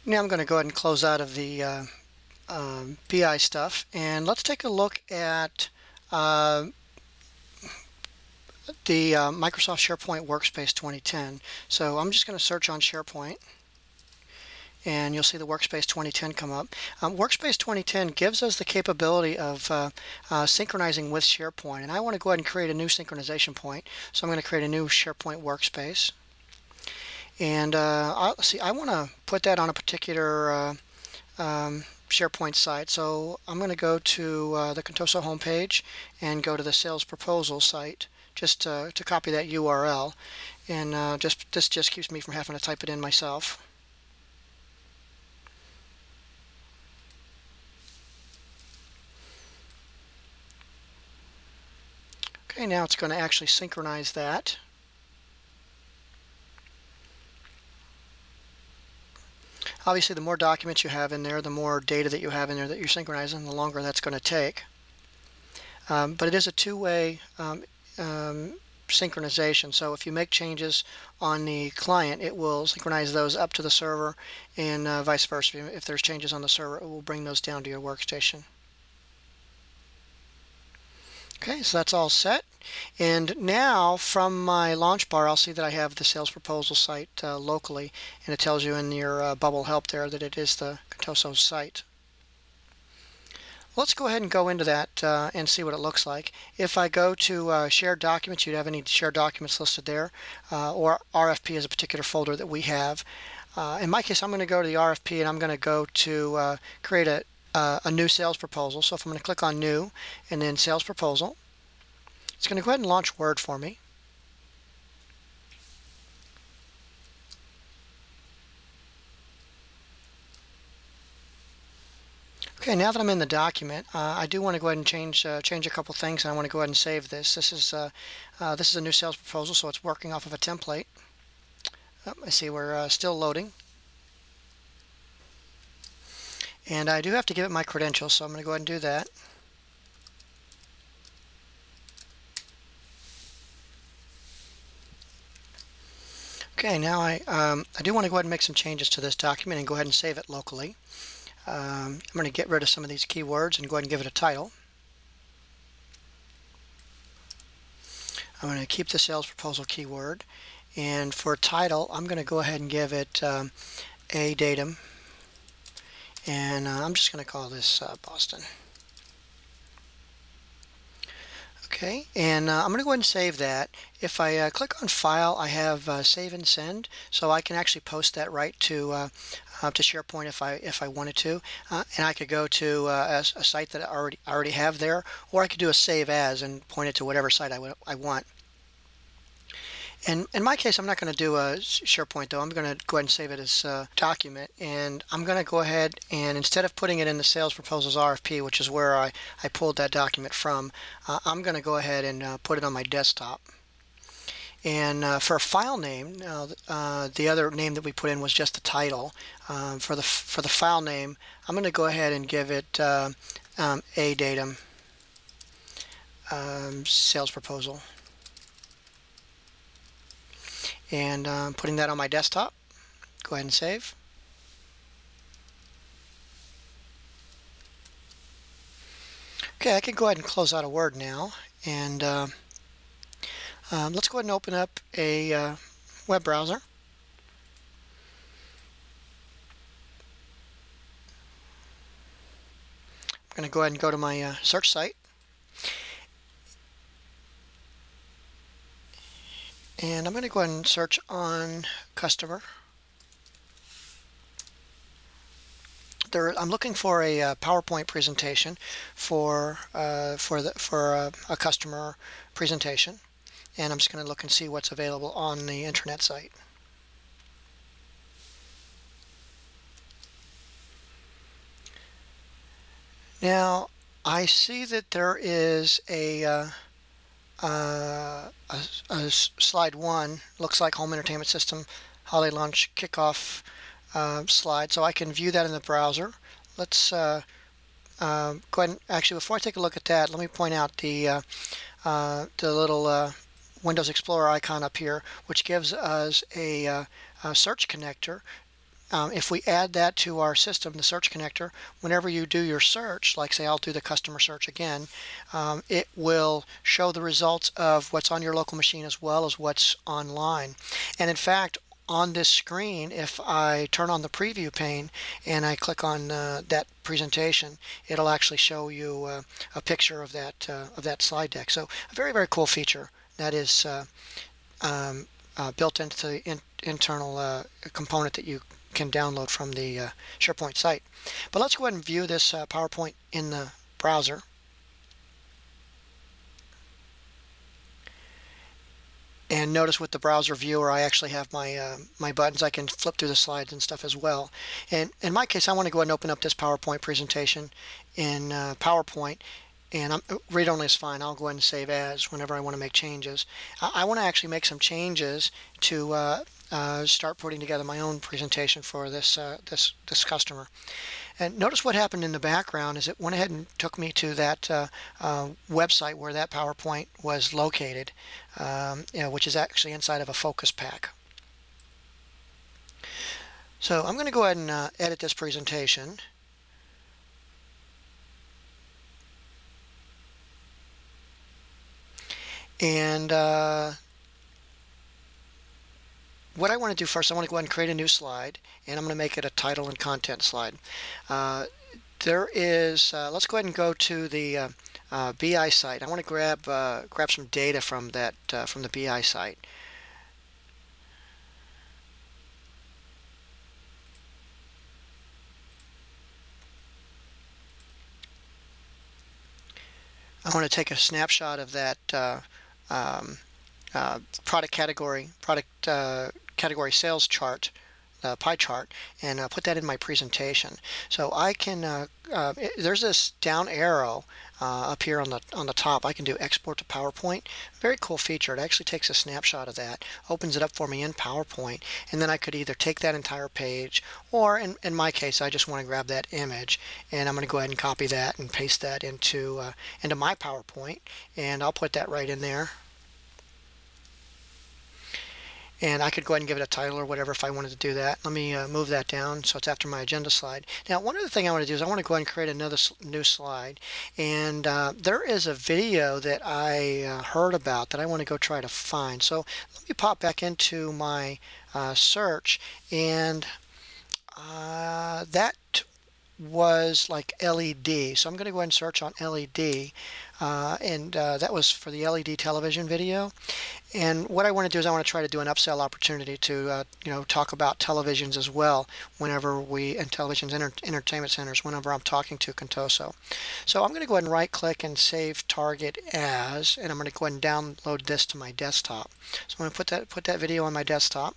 Now I'm going to go ahead and close out of the BI stuff, and let's take a look at the Microsoft SharePoint Workspace 2010. So I'm just going to search on SharePoint, and you'll see the Workspace 2010 come up. Workspace 2010 gives us the capability of synchronizing with SharePoint, and I want to go ahead and create a new synchronization point. So I'm going to create a new SharePoint Workspace. And I want to put that on a particular SharePoint site. So I'm going to go to the Contoso homepage and go to the sales proposal site just to copy that URL. And this just keeps me from having to type it in myself. Okay, now it's going to actually synchronize that. Obviously, the more documents you have in there, the more data that you have in there that you're synchronizing, the longer that's going to take. But it is a two-way synchronization. So if you make changes on the client, it will synchronize those up to the server, and vice versa. If there's changes on the server, it will bring those down to your workstation. Okay, so that's all set. And now from my launch bar, I'll see that I have the sales proposal site locally, and it tells you in your bubble help there that it is the Contoso site. Let's go ahead and go into that and see what it looks like. If I go to shared documents, you'd have any shared documents listed there, or RFP is a particular folder that we have. In my case, I'm going to go to the RFP, and I'm going to go to create a new sales proposal. So if I'm going to click on new and then sales proposal, it's going to go ahead and launch Word for me. Okay, now that I'm in the document, I do want to go ahead and change a couple things, and I want to go ahead and save this. This is a new sales proposal, so it's working off of a template. I see we're still loading. And I do have to give it my credentials, so I'm going to go ahead and do that. Okay, now I do want to go ahead and make some changes to this document and go ahead and save it locally. I'm going to get rid of some of these keywords and go ahead and give it a title. I'm going to keep the sales proposal keyword, and for title, I'm going to go ahead and give it a datum, and I'm just going to call this Boston. Okay, and I'm going to go ahead and save that. If I click on File, I have Save and Send, so I can actually post that right to SharePoint if I wanted to, and I could go to a site that I already have there, or I could do a Save As and point it to whatever site I want. And in my case, I'm not going to do a SharePoint though. I'm going to go ahead and save it as a document, and I'm going to go ahead and instead of putting it in the sales proposals RFP, which is where I pulled that document from, I'm going to go ahead and put it on my desktop. And for a file name, the other name that we put in was just the title. For the file name, I'm going to go ahead and give it a datum sales proposal. And putting that on my desktop. Go ahead and save. Okay, I can go ahead and close out of Word now, and let's go ahead and open up a web browser. I'm going to go ahead and go to my search site. And I'm going to go ahead and search on customer. I'm looking for a PowerPoint presentation for a customer presentation, and I'm just going to look and see what's available on the internet site. Now I see that there is a slide 1, looks like home entertainment system holiday lunch kickoff slide, so I can view that in the browser. Let's go ahead and actually, before I take a look at that, let me point out the little Windows Explorer icon up here, which gives us a search connector if we add that to our system, the search connector, whenever you do your search, like say I'll do the customer search again, it will show the results of what's on your local machine as well as what's online. And in fact, on this screen, if I turn on the preview pane and I click on that presentation, it'll actually show you a picture of that slide deck. So a very, very cool feature that is built into the internal component that you can download from the SharePoint site. But let's go ahead and view this PowerPoint in the browser. And notice with the browser viewer, I actually have my my buttons. I can flip through the slides and stuff as well. And in my case, I want to go ahead and open up this PowerPoint presentation in PowerPoint. And read only is fine. I'll go ahead and save as whenever I want to make changes. I want to actually make some changes to start putting together my own presentation for this customer. And notice what happened in the background is it went ahead and took me to that website where that PowerPoint was located, which is actually inside of a focus pack. So I'm going to go ahead and edit this presentation. And what I want to do first, I want to go ahead and create a new slide, and I'm going to make it a title and content slide. There is, let's go ahead and go to the BI site. I want to grab some data from that from the BI site. I want to take a snapshot of that product category sales chart, pie chart, and put that in my presentation. So I can there's this down arrow up here on the top. I can do export to PowerPoint. Very cool feature. It actually takes a snapshot of that, opens it up for me in PowerPoint, and then I could either take that entire page, or in my case, I just want to grab that image, and I'm going to go ahead and copy that and paste that into my PowerPoint, and I'll put that right in there. And I could go ahead and give it a title or whatever if I wanted to do that. Let me move that down so it's after my agenda slide. Now, one other thing I want to do is I want to go ahead and create another new slide. And there is a video that I heard about that I want to go try to find. So let me pop back into my search, and that was like LED. So I'm going to go ahead and search on LED, and that was for the LED television video. And what I want to do is I want to try to do an upsell opportunity to talk about televisions as well whenever and televisions, entertainment centers, whenever I'm talking to Contoso. So I'm going to go ahead and right click and save target as, and I'm going to go ahead and download this to my desktop. So I'm going to put that video on my desktop,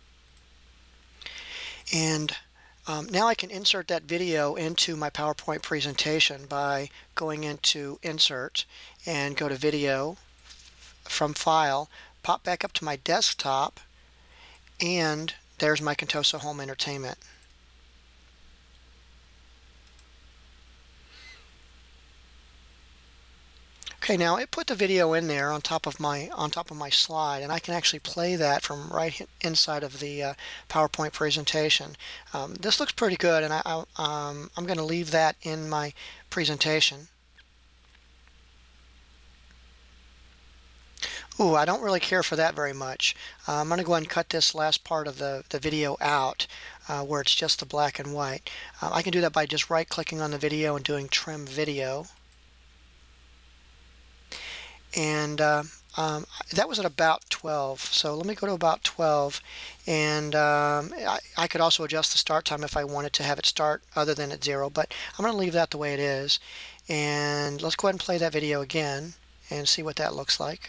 and now I can insert that video into my PowerPoint presentation by going into Insert and go to Video, from File, pop back up to my desktop, and there's my Contoso Home Entertainment. Okay, now it put the video in there on top of my slide, and I can actually play that from right inside of the PowerPoint presentation. This looks pretty good, and I'm going to leave that in my presentation. Ooh, I don't really care for that very much. I'm going to go ahead and cut this last part of the video out where it's just the black and white. I can do that by just right-clicking on the video and doing Trim Video. And that was at about 12. So let me go to about 12, and I could also adjust the start time if I wanted to have it start other than at 0, but I'm going to leave that the way it is. And let's go ahead and play that video again and see what that looks like.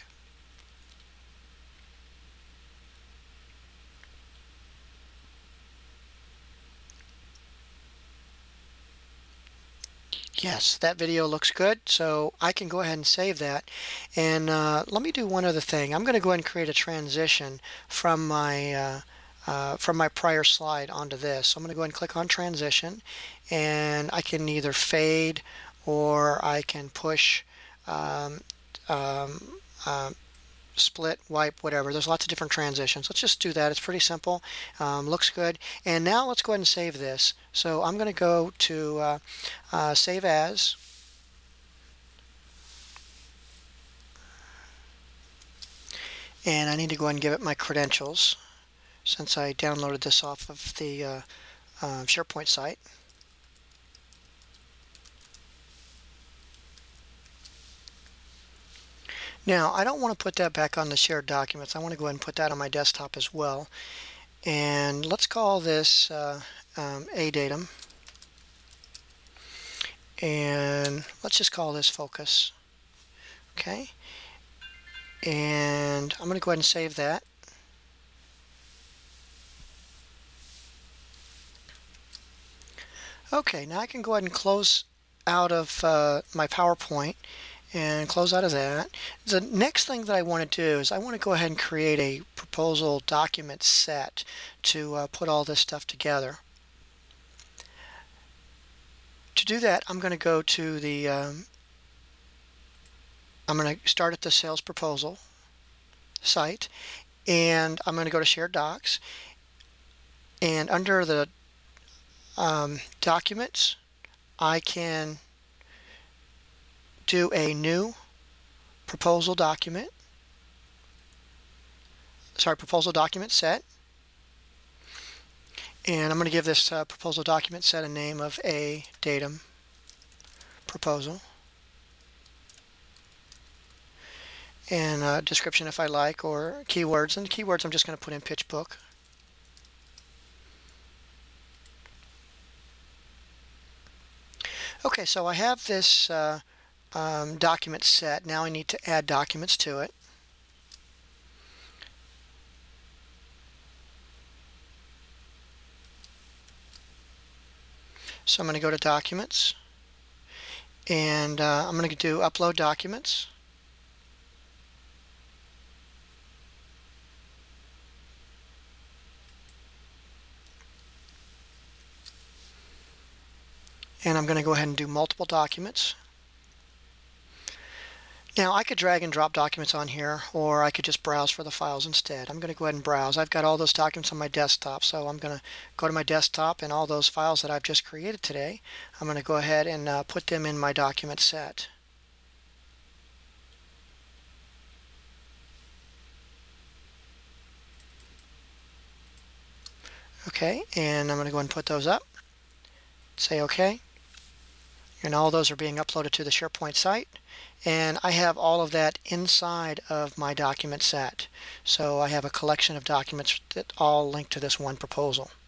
Yes, that video looks good, so I can go ahead and save that. And let me do one other thing. I'm going to go ahead and create a transition from my prior slide onto this. So I'm going to go ahead and click on Transition, and I can either fade or I can push split, wipe, whatever. There's lots of different transitions. Let's just do that. It's pretty simple. Looks good. And now let's go ahead and save this. So I'm going to go to Save As. And I need to go ahead and give it my credentials since I downloaded this off of the SharePoint site. Now, I don't want to put that back on the shared documents. I want to go ahead and put that on my desktop as well. And let's call this ADatum. And let's just call this Focus. Okay. And I'm going to go ahead and save that. Okay, now I can go ahead and close out of my PowerPoint and close out of that. The next thing that I want to do is I want to go ahead and create a proposal document set to put all this stuff together. To do that, I'm going to go to the I'm going to start at the sales proposal site, and I'm going to go to Shared Docs, and under the documents, I can do a new proposal document. Proposal document set. And I'm going to give this proposal document set a name of ADatum proposal. And a description if I like, or keywords. And the keywords I'm just going to put in PitchBook. Okay, so I have this document set. Now I need to add documents to it. So I'm going to go to Documents, and I'm going to do Upload Documents. And I'm going to go ahead and do multiple documents. Now I could drag and drop documents on here, or I could just browse for the files instead. I'm going to go ahead and browse. I've got all those documents on my desktop, so I'm going to go to my desktop, and all those files that I've just created today, I'm going to go ahead and put them in my document set. Okay, and I'm going to go ahead and put those up. Say OK. And all those are being uploaded to the SharePoint site. And I have all of that inside of my document set. So I have a collection of documents that all link to this one proposal.